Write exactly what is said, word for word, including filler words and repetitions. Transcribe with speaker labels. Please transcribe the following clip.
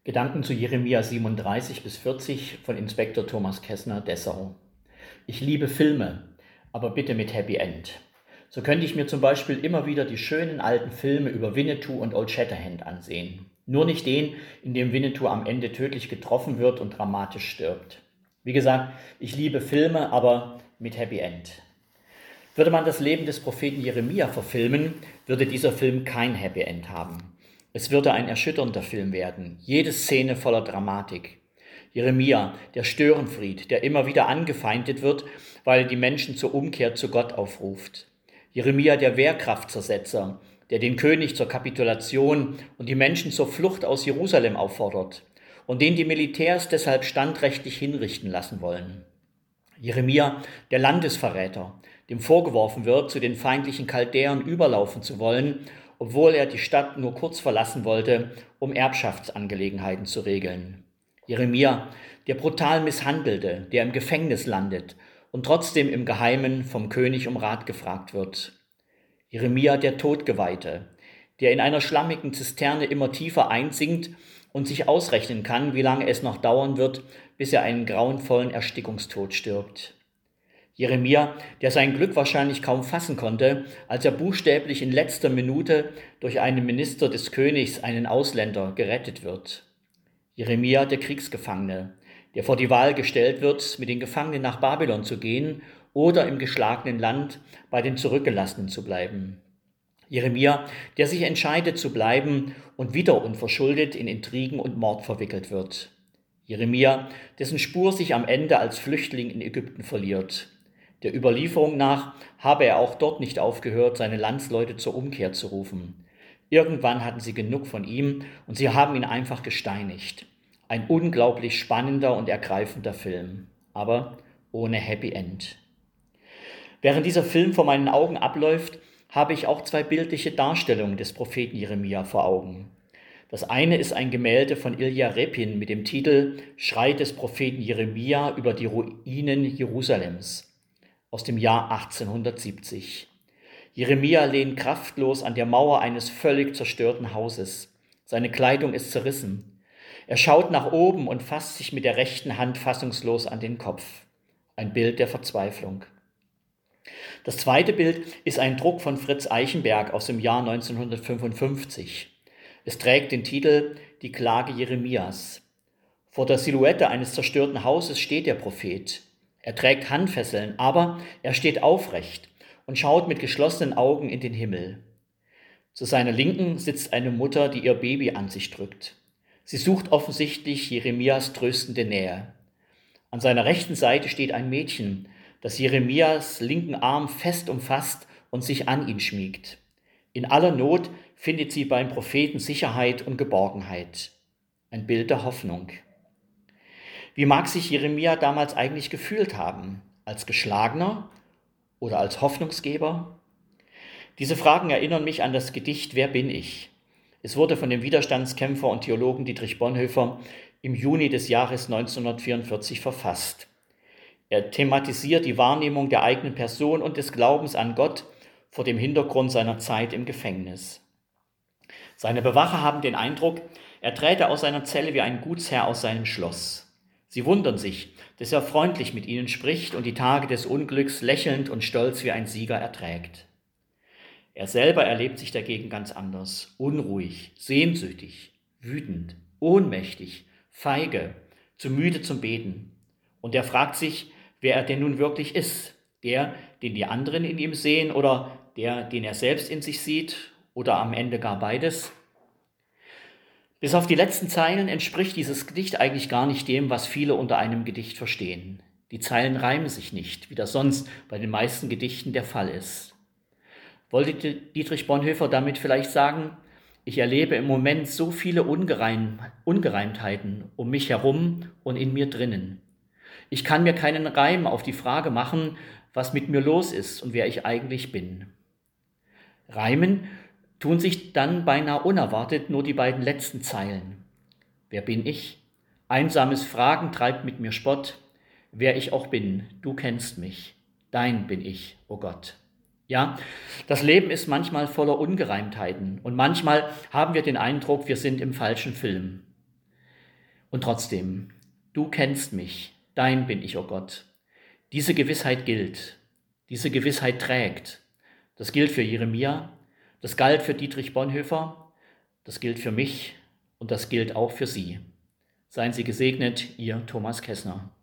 Speaker 1: Gedanken zu Jeremia siebenunddreißig bis vierzig von Inspektor Thomas Kessner, Dessau. Ich liebe Filme, aber bitte mit Happy End. So könnte ich mir zum Beispiel immer wieder die schönen alten Filme über Winnetou und Old Shatterhand ansehen. Nur nicht den, in dem Winnetou am Ende tödlich getroffen wird und dramatisch stirbt. Wie gesagt, ich liebe Filme, aber mit Happy End. Würde man das Leben des Propheten Jeremia verfilmen, würde dieser Film kein Happy End haben. Es würde ein erschütternder Film werden, jede Szene voller Dramatik. Jeremia, der Störenfried, der immer wieder angefeindet wird, weil die Menschen zur Umkehr zu Gott aufruft. Jeremia, der Wehrkraftzersetzer, der den König zur Kapitulation und die Menschen zur Flucht aus Jerusalem auffordert und den die Militärs deshalb standrechtlich hinrichten lassen wollen. Jeremia, der Landesverräter, dem vorgeworfen wird, zu den feindlichen Chaldäern überlaufen zu wollen, obwohl er die Stadt nur kurz verlassen wollte, um Erbschaftsangelegenheiten zu regeln. Jeremia, der brutal Misshandelte, der im Gefängnis landet und trotzdem im Geheimen vom König um Rat gefragt wird. Jeremia, der Todgeweihte, der in einer schlammigen Zisterne immer tiefer einsinkt und sich ausrechnen kann, wie lange es noch dauern wird, bis er einen grauenvollen Erstickungstod stirbt. Jeremia, der sein Glück wahrscheinlich kaum fassen konnte, als er buchstäblich in letzter Minute durch einen Minister des Königs, einen Ausländer, gerettet wird. Jeremia, der Kriegsgefangene, der vor die Wahl gestellt wird, mit den Gefangenen nach Babylon zu gehen oder im geschlagenen Land bei den Zurückgelassenen zu bleiben. Jeremia, der sich entscheidet zu bleiben und wieder unverschuldet in Intrigen und Mord verwickelt wird. Jeremia, dessen Spur sich am Ende als Flüchtling in Ägypten verliert. Der Überlieferung nach habe er auch dort nicht aufgehört, seine Landsleute zur Umkehr zu rufen. Irgendwann hatten sie genug von ihm und sie haben ihn einfach gesteinigt. Ein unglaublich spannender und ergreifender Film, aber ohne Happy End. Während dieser Film vor meinen Augen abläuft, habe ich auch zwei bildliche Darstellungen des Propheten Jeremia vor Augen. Das eine ist ein Gemälde von Ilja Repin mit dem Titel Schrei des Propheten Jeremia über die Ruinen Jerusalems aus dem Jahr achtzehnhundertsiebzig. Jeremia lehnt kraftlos an der Mauer eines völlig zerstörten Hauses. Seine Kleidung ist zerrissen. Er schaut nach oben und fasst sich mit der rechten Hand fassungslos an den Kopf. Ein Bild der Verzweiflung. Das zweite Bild ist ein Druck von Fritz Eichenberg aus dem Jahr neunzehnhundertfünfundfünfzig. Es trägt den Titel Die Klage Jeremias. Vor der Silhouette eines zerstörten Hauses steht der Prophet. Er trägt Handfesseln, aber er steht aufrecht und schaut mit geschlossenen Augen in den Himmel. Zu seiner Linken sitzt eine Mutter, die ihr Baby an sich drückt. Sie sucht offensichtlich Jeremias tröstende Nähe. An seiner rechten Seite steht ein Mädchen, das Jeremias linken Arm fest umfasst und sich an ihn schmiegt. In aller Not findet sie beim Propheten Sicherheit und Geborgenheit. Ein Bild der Hoffnung. Wie mag sich Jeremia damals eigentlich gefühlt haben? Als Geschlagener oder als Hoffnungsgeber? Diese Fragen erinnern mich an das Gedicht Wer bin ich? Es wurde von dem Widerstandskämpfer und Theologen Dietrich Bonhoeffer im Juni des Jahres neunzehnhundertvierundvierzig verfasst. Er thematisiert die Wahrnehmung der eigenen Person und des Glaubens an Gott vor dem Hintergrund seiner Zeit im Gefängnis. Seine Bewacher haben den Eindruck, er träte aus seiner Zelle wie ein Gutsherr aus seinem Schloss. Sie wundern sich, dass er freundlich mit ihnen spricht und die Tage des Unglücks lächelnd und stolz wie ein Sieger erträgt. Er selber erlebt sich dagegen ganz anders, unruhig, sehnsüchtig, wütend, ohnmächtig, feige, zu müde zum Beten. Und er fragt sich, wer er denn nun wirklich ist, der, den die anderen in ihm sehen oder der, den er selbst in sich sieht oder am Ende gar beides. Bis auf die letzten Zeilen entspricht dieses Gedicht eigentlich gar nicht dem, was viele unter einem Gedicht verstehen. Die Zeilen reimen sich nicht, wie das sonst bei den meisten Gedichten der Fall ist. Wollte Dietrich Bonhoeffer damit vielleicht sagen, ich erlebe im Moment so viele Ungereim, Ungereimtheiten um mich herum und in mir drinnen. Ich kann mir keinen Reim auf die Frage machen, was mit mir los ist und wer ich eigentlich bin. Reimen tun sich dann beinahe unerwartet nur die beiden letzten Zeilen. Wer bin ich? Einsames Fragen treibt mit mir Spott. Wer ich auch bin, du kennst mich. Dein bin ich, o Gott. Ja, das Leben ist manchmal voller Ungereimtheiten und manchmal haben wir den Eindruck, wir sind im falschen Film. Und trotzdem, du kennst mich, dein bin ich, o Gott. Diese Gewissheit gilt, diese Gewissheit trägt. Das gilt für Jeremia, das galt für Dietrich Bonhoeffer, das gilt für mich und das gilt auch für Sie. Seien Sie gesegnet, Ihr Thomas Kessner.